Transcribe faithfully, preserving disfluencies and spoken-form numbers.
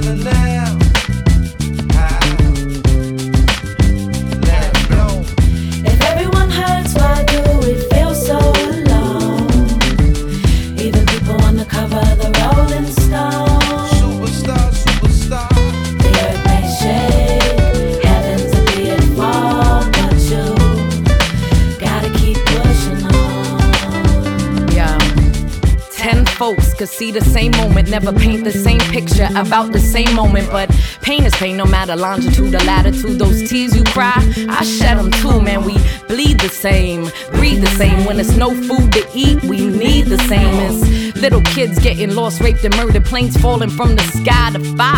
together now. Ah, let it blow. If everyone hurts, why do we feel so alone? Even people on the cover of the Rolling Stone. Superstar, superstar. The earth may shake, heavens will be at fall, but you gotta keep pushing on. Yeah. Ten folks could see the same moment, never paint the same picture about the same moment. But pain is pain, no matter longitude or latitude. Those tears you cry, I shed them too, man. We bleed the same, breathe the same. When there's no food to eat, we need the same. As little kids getting lost, raped and murdered, planes falling from the sky to fire.